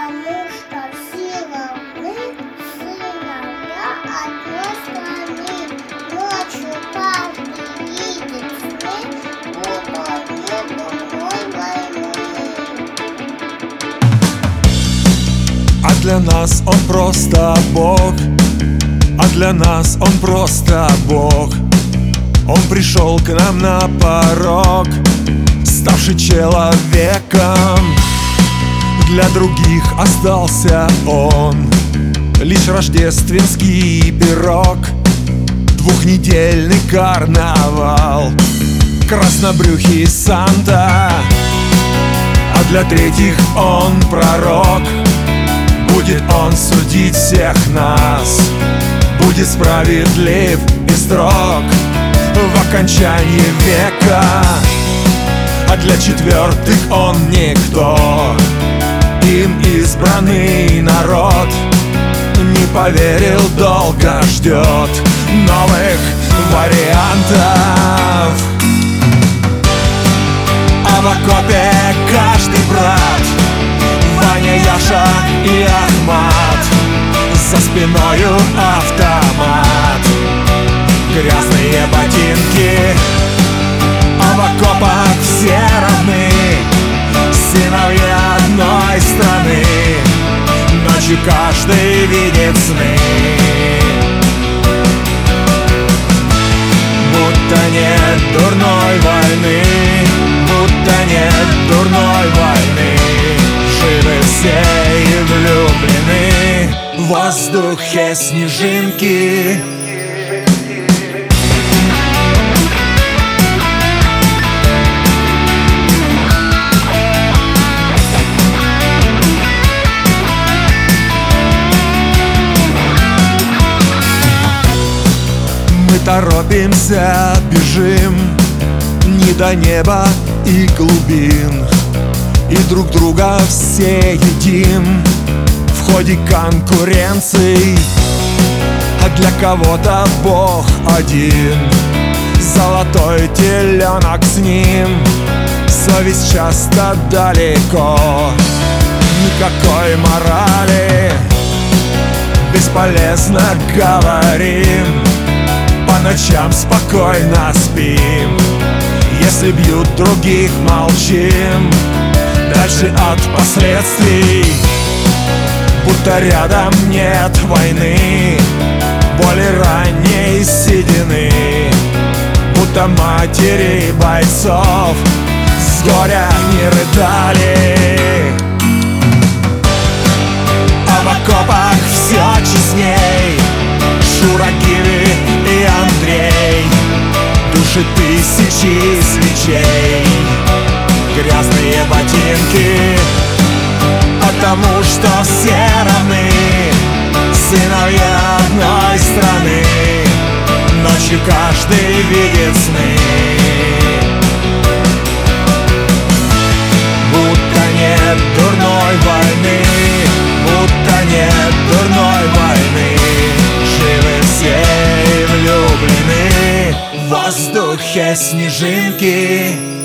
Потому что все равны сыновья одной страны. Ночью каждый видит сны, будто нет другой войны. А для нас он просто Бог, а для нас он просто Бог. Он пришел к нам на порог, ставший человеком. Для других остался он лишь рождественский пирог, двухнедельный карнавал, краснобрюхий Санта. А для третьих он пророк, будет он судить всех нас, будет справедлив и строг в окончании века. А для четвертых он никто, им избранный народ не поверил, долго ждет новых вариантов. А в окопе каждый брат, Ваня, Яша и Ахмат, за спиною автомат, грязные ботинки. А в окопах все равны, сыновья одной страны. Ночью каждый видит сны, будто нет дурной войны, будто нет дурной войны. Живы все и влюблены, в воздухе снежинки. Мы торопимся, бежим не до неба и глубин, и друг друга все едим в ходе конкуренций. А для кого-то Бог один, золотой теленок с ним. Совесть часто далеко, никакой морали, бесполезно говорим, по ночам спокойно спим. Если бьют других, молчим, дальше от последствий, будто рядом нет войны, боли ранней седины, будто матери бойцов с горя не рыдали. А в окопах все честней, Шура, Гиви и Андрей, души тысячи свечей, грязные ботинки. Потому что все равны, сыновья одной страны. Ночью каждый видит сны, будто нет дурной войны, будто нет дурной войны. Живы все и влюблены, в воздухе снежинки.